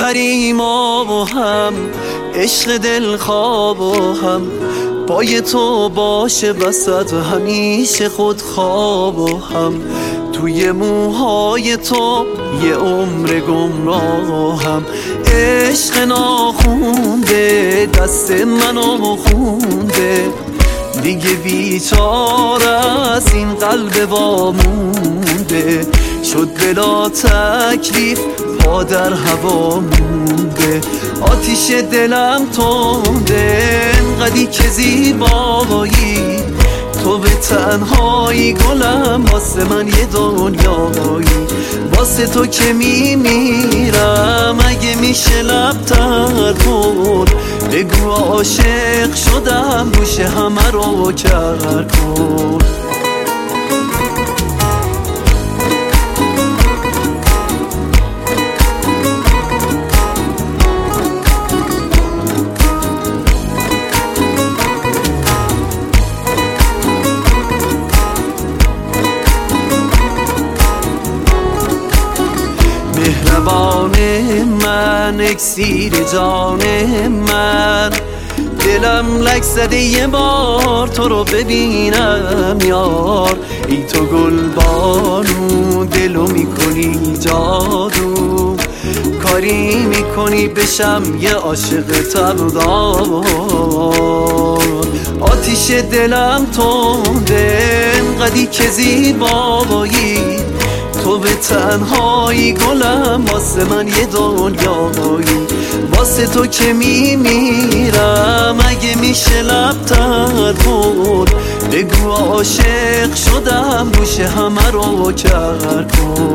آخریم و هم عشق دل خواب و هم پای تو باشه وسط همیشه خود خواب و هم توی موهای تو یه عمر گمراه هم عشق ناخونده دست منو خونده دیگه بیچاره از این قلب وامونده شد بلا تکلیف پا در هوا مونده آتیش دلم تنده انقدی که زیبایی تو به تنهایی گلم واسه من یه دنیایی واسه تو که میمیرم اگه میشه لبتر کن بگو عاشق شدم گوش همه رو کر کن مهربان من اکسیر جان من دلم لک زده یه بار تو رو ببینم یار ای تو گلبانو دلو میکنی جادو کاری میکنی بشم یه عاشق تبدار آتیش دلم تنده انقدی که زیبایی تو به تنهایی گلم واسه من یه دنیایی واسه تو که میمیرم اگه میشه لبتر کن بگو عاشق شدم گوش همه رو کر کن